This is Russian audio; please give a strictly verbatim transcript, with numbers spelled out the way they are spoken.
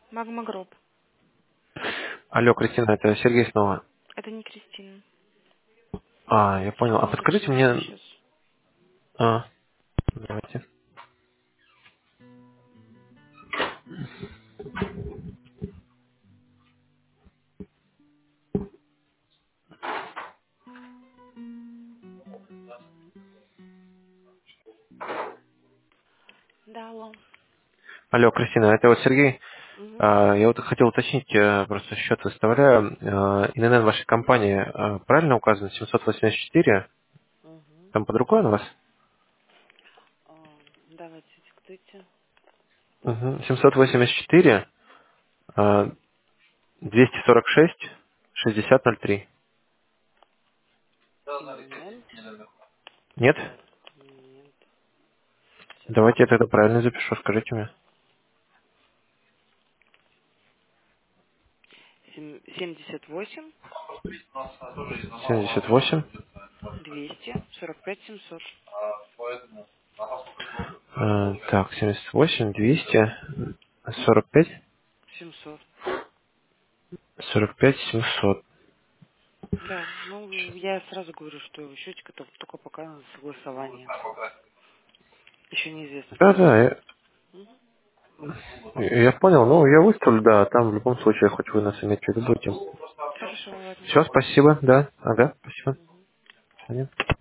Магма Гроб. Алло, Кристина, это Сергей снова. Это не Кристина. А, я понял. А Секунду, подскажите подождите мне... сейчас. А, давайте. Да, алло. Алло, Кристина, это вот Сергей. Угу. А, я вот хотел уточнить, э, просто счет выставляю. Э, ин эн эн вашей компании э, правильно указано? семьсот восемьдесят четыре. Угу. Там под рукой у вас? А, давайте диктуйте. Угу. семьсот восемьдесят четыре, э, двести сорок шесть, шестьдесят ноль три. ин эн эн. Нет? Нет. Сейчас. Давайте я тогда правильно запишу, скажите мне. Сем- семьдесят восемь, семьдесят восемь. двести, сорок пять, семьсот. Э, так, семьдесят восемь, двести сорок пять, семьсот. сорок пять, семьсот. Да, ну я сразу говорю, что счетчик это только пока на согласование. Еще неизвестно, Да, когда да, будет. я, Мгм. я понял. Ну, я выставлю, да, там в любом случае, хоть вы нас иметь в виду будете. Хорошо, ладно. Все, спасибо, да. Ага, спасибо. Мгм. До свидания.